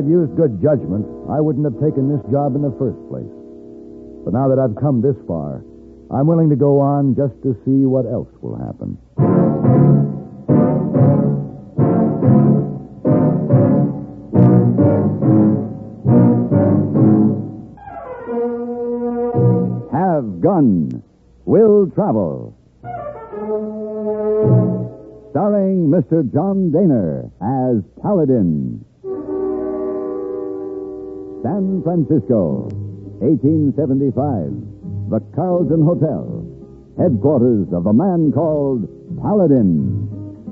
I'd used good judgment, I wouldn't have taken this job in the first place. But now that I've come this far, I'm willing to go on just to see what else will happen. Have Gun. Will Travel. Starring Mr. John Daner as Paladin. San Francisco, 1875. The Carlton Hotel. Headquarters of a man called Paladin.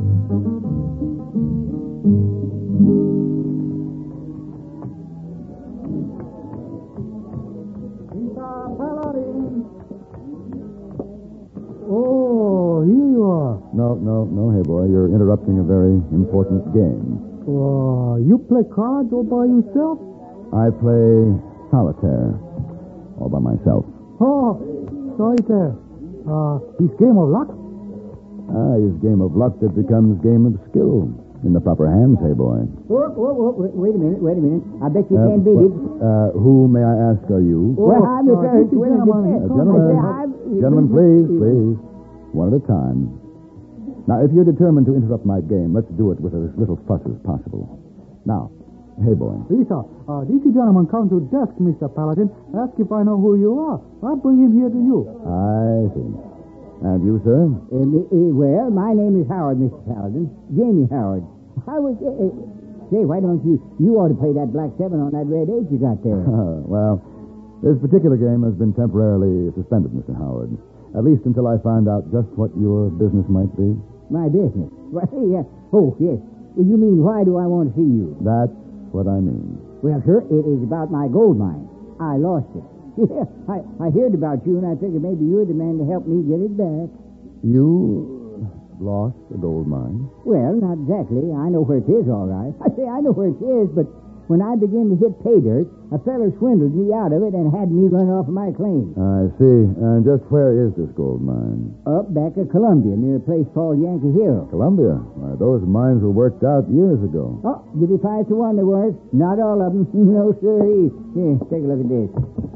Oh, here you are. No, hey boy, you're interrupting a very important game. Oh, you play cards all by yourself? I play solitaire, all by myself. Oh, solitaire. This game of luck? His game of luck that becomes game of skill. In the proper hands, hey boy. Wait a minute. I bet you can't beat it. Who, may I ask, are you? Well, I'm the first. Gentlemen, please. One at a time. Now, if you're determined to interrupt my game, let's do it with as little fuss as possible. Now, hey boy. Lisa, this gentleman come to desk, Mr. Paladin. Ask if I know who you are. I'll bring him here to you. I see. And you, sir? Well, my name is Howard, Mr. Paladin. Jamie Howard. I was... say, why don't you ought to play that black 7 on that red 8 you got there. Well, this particular game has been temporarily suspended, Mr. Howard. At least until I find out just what your business might be. My business? Well, yeah. Oh, yes. Well, you mean, why do I want to see you? That's what I mean. Well, sir, it is about my gold mine. I lost it. Yeah, I heard about you, and I figured maybe you're the man to help me get it back. You lost a gold mine? Well, not exactly. I know where it is, all right. I say I know where it is, but when I began to hit pay dirt, a feller swindled me out of it and had me run off of my claim. I see. And just where is this gold mine? Up back of Columbia, near a place called Yankee Hill. Columbia? Why, those mines were worked out years ago. Oh, give you 5 to 1 they weren't. Not all of them. No, sir. Here, take a look at this.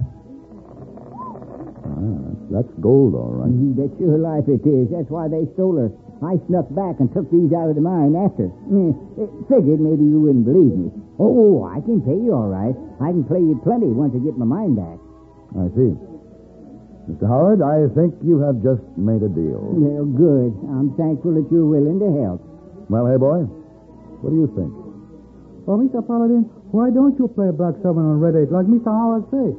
That's gold, all right. You bet your life it is. That's why they stole her. I snuck back and took these out of the mine after. Figured maybe you wouldn't believe me. Oh, I can pay you all right. I can play you plenty once I get my mine back. I see. Mr. Howard, I think you have just made a deal. Well, good. I'm thankful that you're willing to help. Well, hey, boy, what do you think? Well, Mr. Paladin, why don't you play black 7 on red 8 like Mr. Howard says?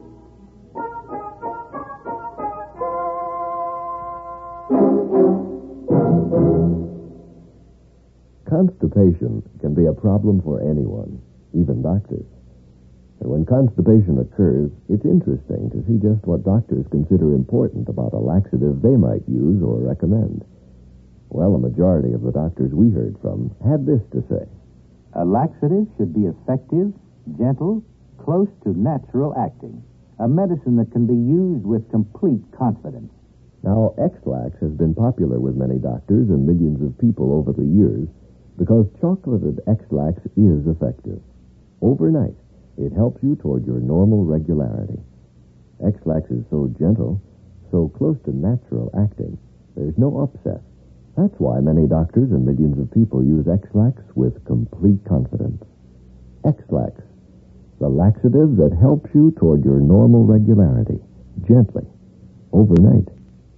Constipation can be a problem for anyone, even doctors. And when constipation occurs, it's interesting to see just what doctors consider important about a laxative they might use or recommend. Well, a majority of the doctors we heard from had this to say. A laxative should be effective, gentle, close to natural acting. A medicine that can be used with complete confidence. Now, X-Lax has been popular with many doctors and millions of people over the years because chocolated X-Lax is effective. Overnight, it helps you toward your normal regularity. X-Lax is so gentle, so close to natural acting, there's no upset. That's why many doctors and millions of people use X-Lax with complete confidence. X-Lax, the laxative that helps you toward your normal regularity, gently, overnight.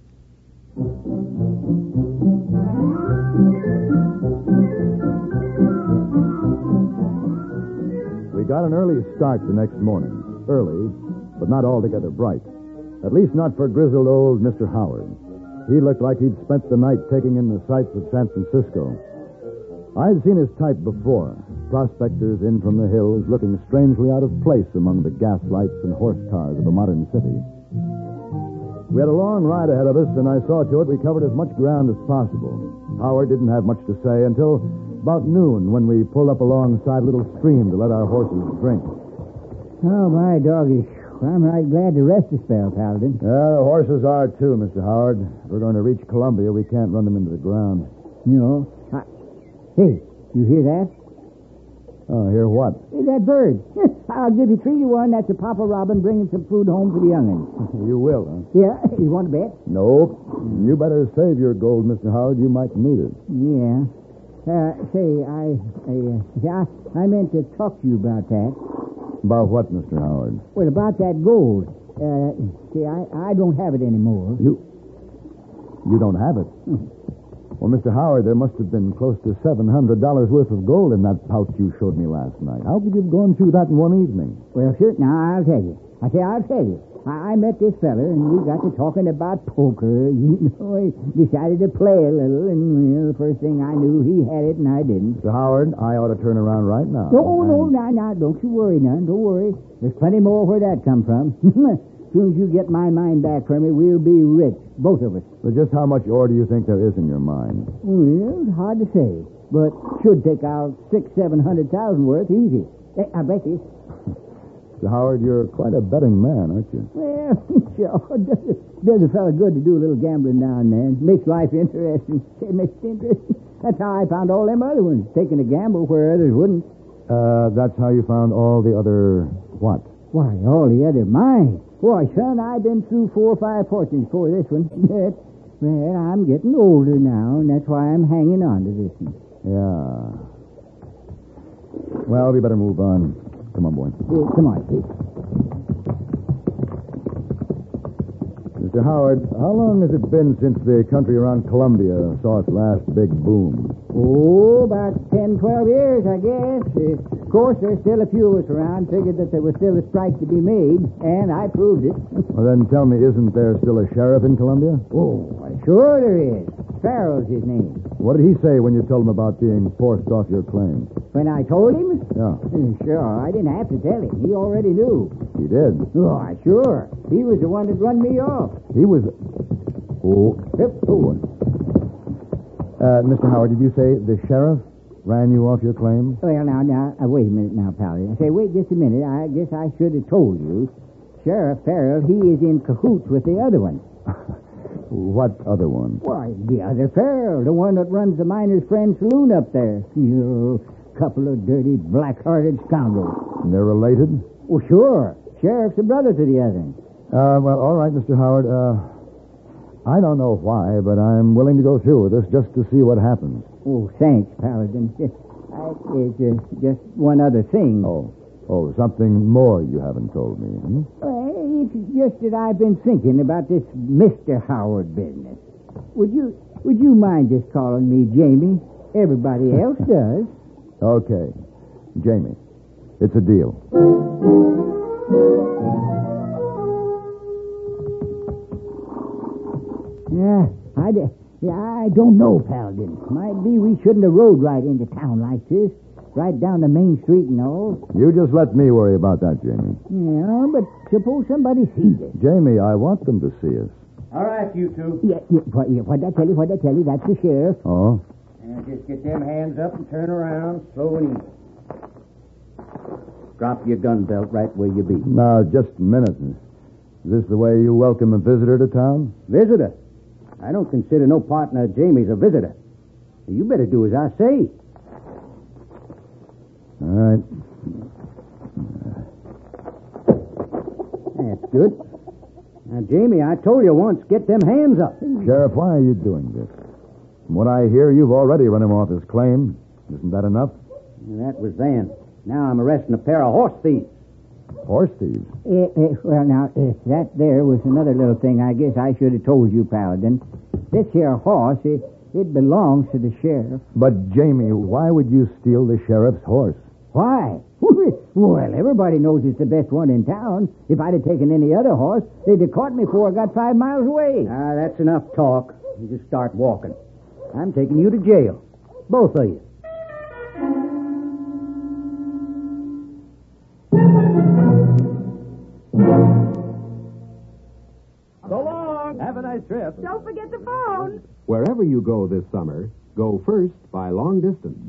We got an early start the next morning. Early, but not altogether bright. At least not for grizzled old Mr. Howard. He looked like he'd spent the night taking in the sights of San Francisco. I'd seen his type before. Prospectors in from the hills looking strangely out of place among the gas lights and horse cars of a modern city. We had a long ride ahead of us, and I saw to it we covered as much ground as possible. Howard didn't have much to say until about noon, when we pulled up alongside a little stream to let our horses drink. Oh, my doggy. I'm right glad to rest a spell, Paladin. Yeah, the horses are, too, Mr. Howard. If we're going to reach Columbia, we can't run them into the ground. No. Hey, you hear that? Oh, hear what? That bird. I'll give you 3 to 1. That's a Papa Robin bringing some food home for the young'uns. You will, huh? Yeah, you want to bet? Nope. You better save your gold, Mr. Howard. You might need it. Yeah. I meant to talk to you about that. About what, Mr. Howard? Well, about that gold. I don't have it anymore. You don't have it? Well, Mr. Howard, there must have been close to $700 worth of gold in that pouch you showed me last night. How could you have gone through that in one evening? Well, sure. Now, I'll tell you. I'll tell you. I met this feller, and we got to talking about poker. You know, I decided to play a little, and the first thing I knew, he had it, and I didn't. Mr. Howard, I ought to turn around right now. No, don't you worry none. Don't worry. There's plenty more where that come from. As soon as you get my mind back from me, we'll be rich, both of us. So just how much ore do you think there is in your mind? Well, it's hard to say, but should take out 600,000-700,000 worth easy. I bet you. Mr. Howard, you're quite a betting man, aren't you? Well, sure. Does a fellow good to do a little gambling now and then. Makes life interesting. It makes it interesting. That's how I found all them other ones, taking a gamble where others wouldn't. That's how you found all the other what? Why, all the other mine. Boy, son, I've been through 4 or 5 fortunes before this one. Well, I'm getting older now, and that's why I'm hanging on to this one. Yeah. Well, we better move on. Come on, boy. Come on, Pete. Mr. Howard, how long has it been since the country around Columbia saw its last big boom? Oh, about 10, 12 years, I guess. Of course, there's still a few of us around. Figured that there was still a strike to be made, and I proved it. Well, then tell me, isn't there still a sheriff in Columbia? Oh, sure there is. Farrell's his name. What did he say when you told him about being forced off your claim? When I told him? Yeah. Sure, I didn't have to tell him. He already knew. He did? Oh, sure. He was the one that run me off. He was... Oh. Mr. Howard, did you say the sheriff ran you off your claim? Well, now, wait a minute now, pal. I say, wait just a minute. I guess I should have told you. Sheriff Farrell, he is in cahoots with the other one. What other one? Why, the other Farrell, the one that runs the Miners' Friend Saloon up there. You couple of dirty, black-hearted scoundrels. And they're related? Well, sure. Sheriff's a brother to the other. Well, all right, Mr. Howard. I don't know why, but I'm willing to go through with this just to see what happens. Oh, thanks, Paladin. There's just one other thing. Oh, something more you haven't told me, hmm? Well, it's just that I've been thinking about this Mr. Howard business. Would you mind just calling me Jamie? Everybody else does. Okay. Jamie, it's a deal. I don't know, Paladin. Might be we shouldn't have rode right into town like this. Right down the main street and all. You just let me worry about that, Jamie. Yeah, but suppose somebody sees us. Jamie, I want them to see us. All right, you two. Yeah, what'd I tell you? That's the sheriff. Oh? Now just get them hands up and turn around, slow and easy. Drop your gun belt right where you be. Now, just a minute. Is this the way you welcome a visitor to town? Visitor? I don't consider no partner of Jamie's a visitor. You better do as I say. All right. That's good. Now, Jamie, I told you once, get them hands up. Sheriff, why are you doing this? From what I hear, you've already run him off his claim. Isn't that enough? That was then. Now I'm arresting a pair of horse thieves. Horse thieves? That there was another little thing I guess I should have told you, Paladin. This here horse, it belongs to the sheriff. But, Jamie, why would you steal the sheriff's horse? Why? Well, everybody knows it's the best one in town. If I'd have taken any other horse, they'd have caught me before I got 5 miles away. That's enough talk. You just start walking. I'm taking you to jail. Both of you. So long. Have a nice trip. Don't forget the phone. Wherever you go this summer, go first by long distance.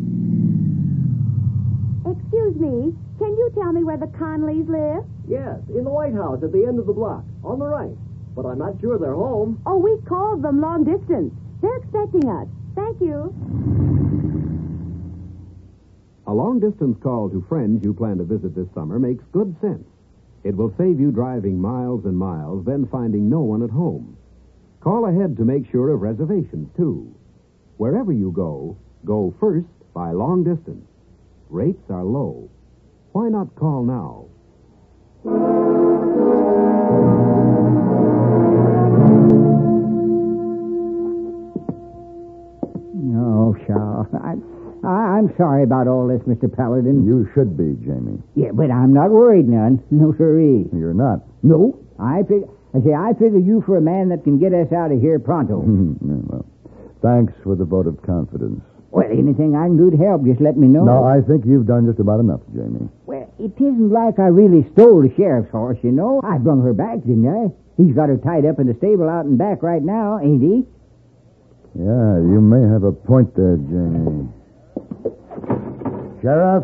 Excuse me, can you tell me where the Conleys live? Yes, in the White House at the end of the block, on the right. But I'm not sure they're home. Oh, we called them long distance. They're expecting us. Thank you. A long-distance call to friends you plan to visit this summer makes good sense. It will save you driving miles and miles, then finding no one at home. Call ahead to make sure of reservations, too. Wherever you go, go first by long distance. Rates are low. Why not call now? Oh, Shaw. I'm sorry about all this, Mr. Paladin. You should be, Jamie. Yeah, but I'm not worried none. No, sirree. You're not. No. I figure you for a man that can get us out of here pronto. Well, thanks for the vote of confidence. Well, anything I can do to help, just let me know. No, I think you've done just about enough, Jamie. Well, it isn't like I really stole the sheriff's horse, you know. I brung her back, didn't I? He's got her tied up in the stable out in back right now, ain't he? Yeah, you may have a point there, Jamie. Sheriff?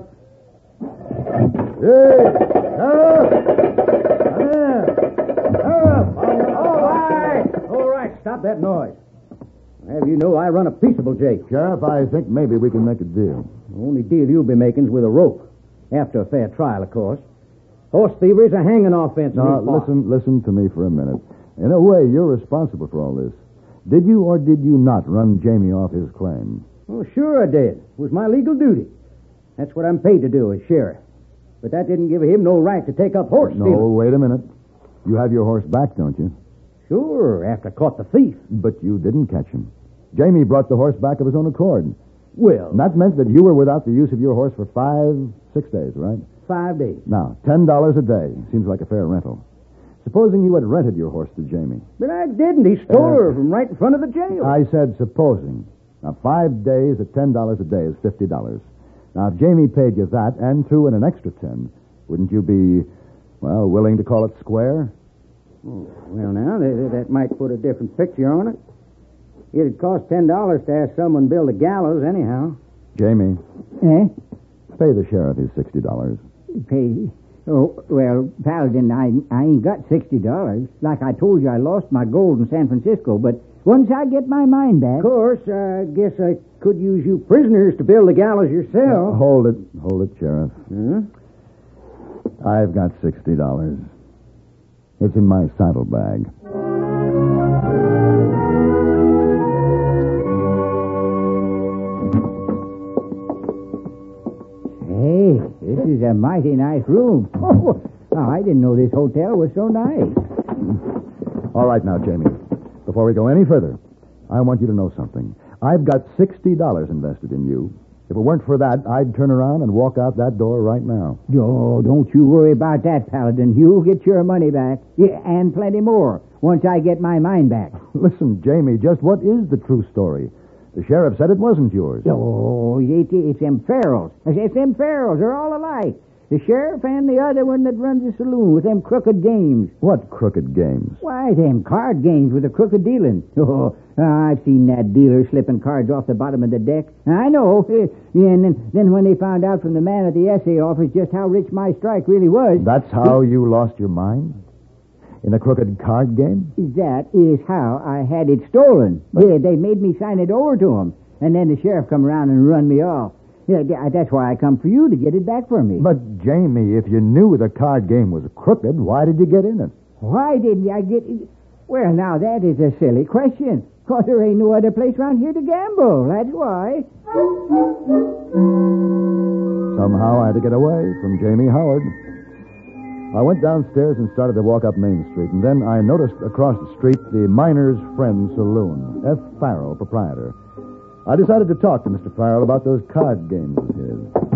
Hey! Sheriff! Come here! Sheriff! All right, stop that noise. Have you know I run a peaceable jail. Sheriff, I think maybe we can make a deal. The only deal you'll be making's with a rope. After a fair trial, of course. Horse thievery is a hanging offense. Now, listen to me for a minute. In a way, you're responsible for all this. Did you or did you not run Jamie off his claim? Oh, sure I did. It was my legal duty. That's what I'm paid to do as sheriff. But that didn't give him no right to take up horse stealing. No, wait a minute. You have your horse back, don't you? Sure, after I caught the thief. But you didn't catch him. Jamie brought the horse back of his own accord. Well... And that meant that you were without the use of your horse for 6 days, right? 5 days. Now, $10 a day. Seems like a fair rental. Supposing you had rented your horse to Jamie. But I didn't. He stole her from right in front of the jail. I said supposing. Now, 5 days at $10 a day is $50. Now, if Jamie paid you that and threw in an extra 10, wouldn't you be, well, willing to call it square? Oh, well, now, that might put a different picture on it. It'd cost $10 to have someone build a gallows anyhow. Jamie. Eh? Pay the sheriff his $60. Pay? Oh, well, Paladin, I ain't got $60. Like I told you, I lost my gold in San Francisco, but once I get my mine back... Of course, I guess I could use you prisoners to build the gallows yourself. Hold it, Sheriff. Huh? I've got $60. It's in my saddlebag. Hey, this is a mighty nice room. Oh, I didn't know this hotel was so nice. All right now, Jamie. Before we go any further, I want you to know something. I've got $60 invested in you. If it weren't for that, I'd turn around and walk out that door right now. Oh, don't you worry about that, Paladin. You'll get your money back. Yeah, and plenty more once I get my mine back. Listen, Jamie, just what is the true story? The sheriff said it wasn't yours. Oh, it's them Farrells. It's them Farrells. They're all alike. The sheriff and the other one that runs the saloon with them crooked games. What crooked games? Why, them card games with the crooked dealing. Oh, I've seen that dealer slipping cards off the bottom of the deck. I know. Yeah, and then when they found out from the man at the essay office just how rich my strike really was... That's how you lost your mind? In a crooked card game? That is how I had it stolen. Yeah, they made me sign it over to them. And then the sheriff come around and run me off. Yeah, that's why I come for you to get it back for me. But, Jamie, if you knew the card game was crooked, why did you get in it? Why didn't I get... Well, now, that is a silly question. Because there ain't no other place around here to gamble. That's why. Somehow I had to get away from Jamie Howard. I went downstairs and started to walk up Main Street, and then I noticed across the street the Miner's Friend Saloon, F. Farrell, proprietor. I decided to talk to Mr. Farrell about those card games of his.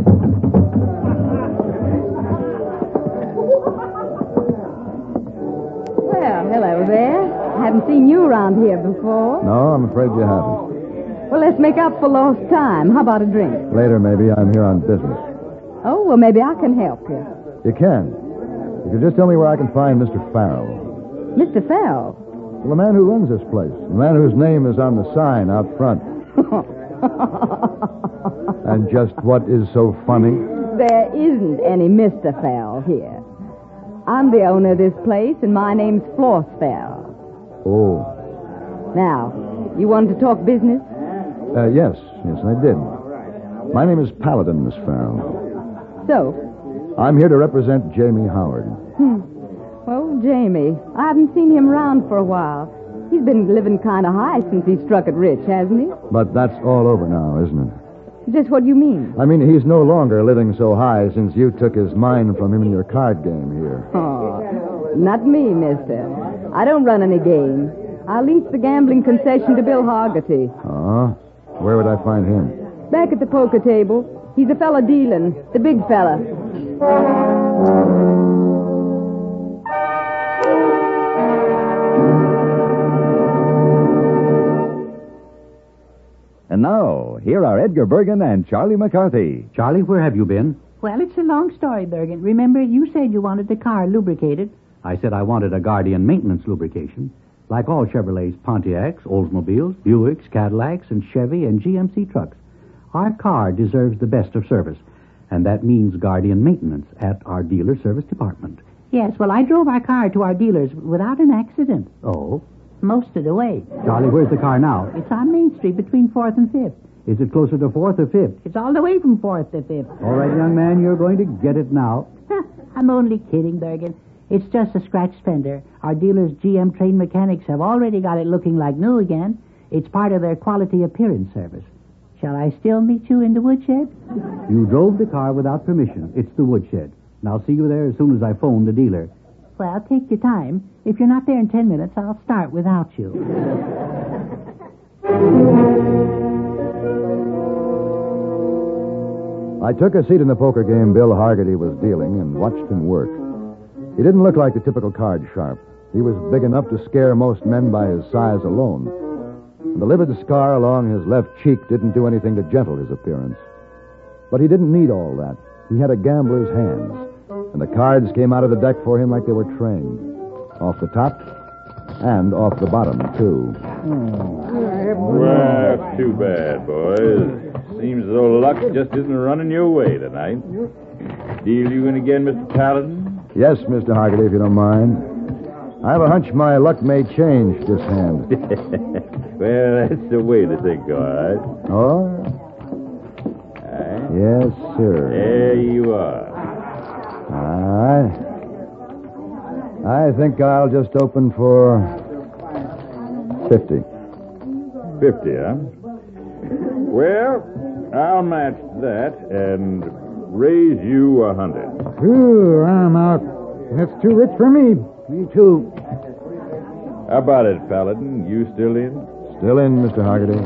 Well, hello there. Haven't seen you around here before. No, I'm afraid you haven't. Well, let's make up for lost time. How about a drink? Later, maybe. I'm here on business. Oh, well, maybe I can help you. You can. You can just tell me where I can find Mr. Farrell. Mr. Farrell? Well, the man who runs this place. The man whose name is on the sign out front. And just what is so funny? There isn't any Mr. Farrell here. I'm the owner of this place, and my name's Floss Farrell. Oh. Now, you wanted to talk business? Yes, I did. My name is Paladin, Miss Farrell. So? I'm here to represent Jamie Howard. Well, Jamie, I haven't seen him around for a while. He's been living kind of high since he struck it rich, hasn't he? But that's all over now, isn't it? Just what do you mean? I mean, he's no longer living so high since you took his mind from him in your card game here. Oh, not me, mister. I don't run any game. I lease the gambling concession to Bill Hargety. Oh? Where would I find him? Back at the poker table. He's a fella dealing, the big fella. And now, here are Edgar Bergen and Charlie McCarthy. Charlie, where have you been? Well, it's a long story, Bergen. Remember, you said you wanted the car lubricated. I said I wanted a Guardian maintenance lubrication. Like all Chevrolets, Pontiacs, Oldsmobiles, Buicks, Cadillacs, and Chevy and GMC trucks, our car deserves the best of service. And that means Guardian maintenance at our dealer service department. Yes, well, I drove our car to our dealers without an accident. Oh? Most of the way. Charlie, where's the car now? It's on Main Street between 4th and 5th. Is it closer to 4th or 5th? It's all the way from 4th to 5th. All right, young man, you're going to get it now. I'm only kidding, Bergen. It's just a scratch fender. Our dealers' GM trained mechanics have already got it looking like new again. It's part of their quality appearance service. Shall I still meet you in the woodshed? You drove the car without permission. It's the woodshed. And I'll see you there as soon as I phone the dealer. Well, take your time. If you're not there in 10 minutes, I'll start without you. I took a seat in the poker game Bill Hargety was dealing and watched him work. He didn't look like the typical card sharp. He was big enough to scare most men by his size alone. And the livid scar along his left cheek didn't do anything to gentle his appearance. But he didn't need all that. He had a gambler's hands. And the cards came out of the deck for him like they were trained. Off the top and off the bottom, too. Well, too bad, boys. Seems as though luck just isn't running your way tonight. Deal you in again, Mr. Paladin? Yes, Mr. Hargety, if you don't mind. I have a hunch my luck may change this hand. Well, that's the way to think, all right. Oh? Yes, sir. There you are. I think I'll just open for 50. 50, huh? Well, I'll match that and raise you 100. Ooh, I'm out. That's too rich for me. Me too. How about it, Paladin? You still in? Still in, Mr. Hargety.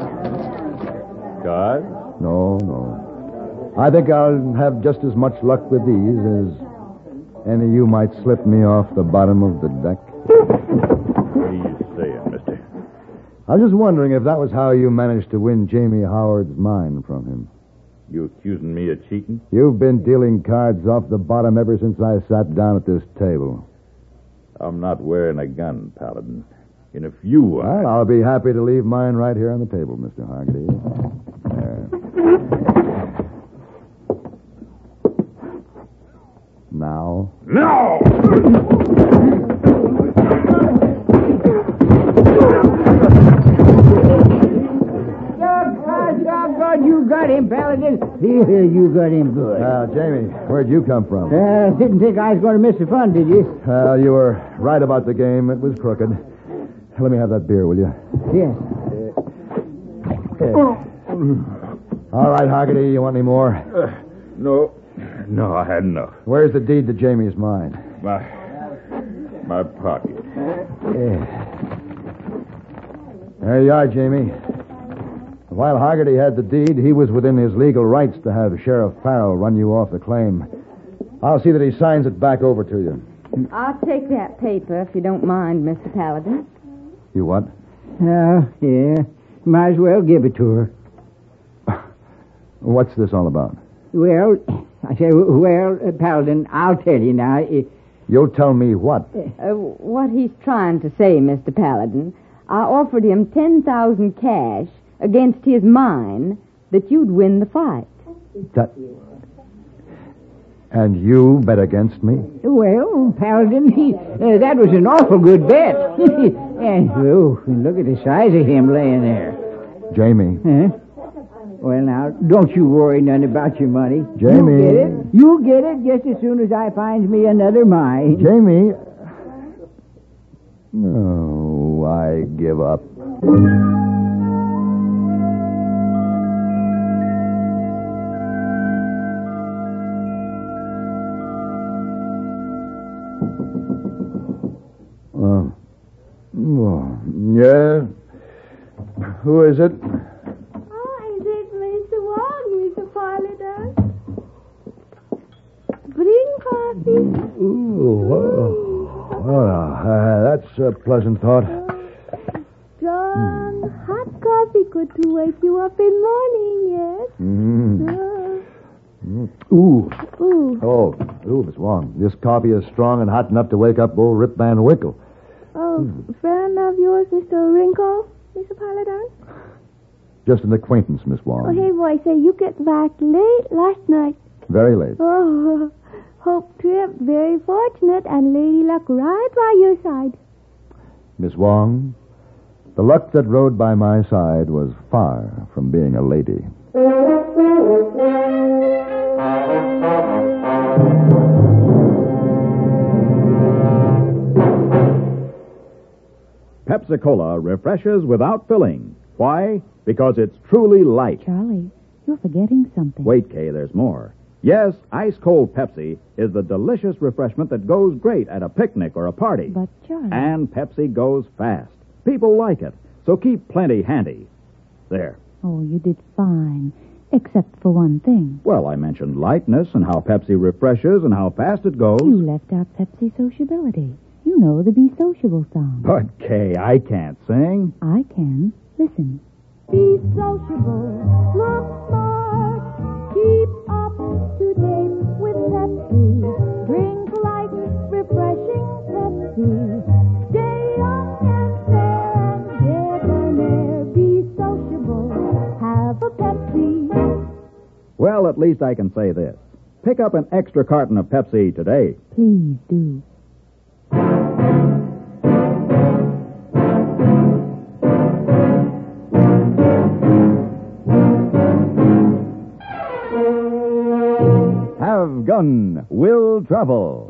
Cards? No. I think I'll have just as much luck with these as any of you might slip me off the bottom of the deck. What are you saying, mister? I was just wondering if that was how you managed to win Jamie Howard's mind from him. You accusing me of cheating? You've been dealing cards off the bottom ever since I sat down at this table. I'm not wearing a gun, Paladin. And if you are... Well, I'll be happy to leave mine right here on the table, Mr. Hargety. There. Now? No! Doggone, you got him, Paladin. Yeah, you got him good. Jamie, where'd you come from? Didn't think I was going to miss the fun, did you? You were right about the game. It was crooked. Let me have that beer, will you? Yes. All right, Hargety, you want any more? No, I had enough. Where's the deed to Jamie's mine? My pocket. There you are, Jamie. While Hargety had the deed, he was within his legal rights to have Sheriff Farrell run you off the claim. I'll see that he signs it back over to you. I'll take that paper if you don't mind, Mr. Paladin. You what? Yeah. Might as well give it to her. What's this all about? Well, Paladin, I'll tell you now. You'll tell me what? What he's trying to say, Mr. Paladin, I offered him 10,000 cash against his mine that you'd win the fight. And you bet against me? Well, Paladin, that was an awful good bet. And look at the size of him laying there. Jamie. Huh? Well, now, don't you worry none about your money. Jamie. You'll get it just as soon as I find me another mine. Jamie. No, I give up. Yeah? Who is it? Oh, is it Mr. Wong, Mr. Paladin? Bring coffee. Ooh, well, that's a pleasant thought. John, hot coffee good to wake you up in morning, yes? Ooh. Ooh. Oh, Miss Wong. This coffee is strong and hot enough to wake up old Rip Van Winkle. Oh, friend of yours, Mr. Wrinkle, Mr. Paladin? Just an acquaintance, Miss Wong. Oh, hey, boy, say you get back late last night. Very late. Oh, Hope Trip, very fortunate, and Lady Luck right by your side. Miss Wong, the luck that rode by my side was far from being a lady. Pepsi-Cola refreshes without filling. Why? Because it's truly light. Charlie, you're forgetting something. Wait, Kay, there's more. Yes, ice-cold Pepsi is the delicious refreshment that goes great at a picnic or a party. But, Charlie... And Pepsi goes fast. People like it, so keep plenty handy. There. Oh, you did fine, except for one thing. Well, I mentioned lightness and how Pepsi refreshes and how fast it goes. You left out Pepsi sociability. You know the Be Sociable song. But, Kay, I can't sing. I can. Listen. Be sociable, look smart, keep up to date with Pepsi. Drink light, refreshing Pepsi. Stay young and fair and debonair. Be sociable, have a Pepsi. Well, at least I can say this. Pick up an extra carton of Pepsi today. Please do. Have Gun Will Travel.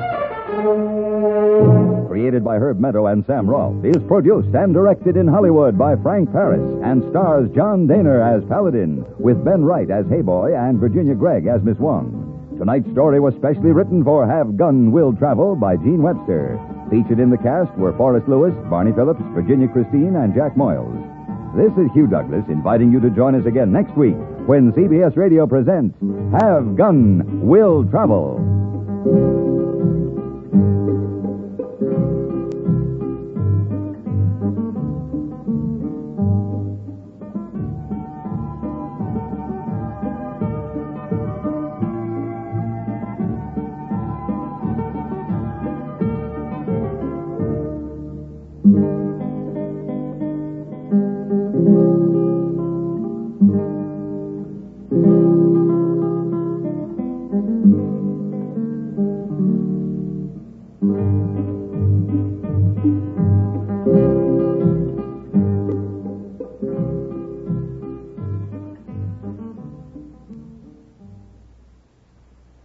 Created by Herb Meadow and Sam Rolfe, is produced and directed in Hollywood by Frank Paris and stars John Daner as Paladin, with Ben Wright as Hayboy and Virginia Gregg as Miss Wong. Tonight's story was specially written for Have Gun Will Travel by Gene Webster. Featured in the cast were Forrest Lewis, Barney Phillips, Virginia Christine, and Jack Moyles. This is Hugh Douglas inviting you to join us again next week when CBS Radio presents Have Gun Will Travel.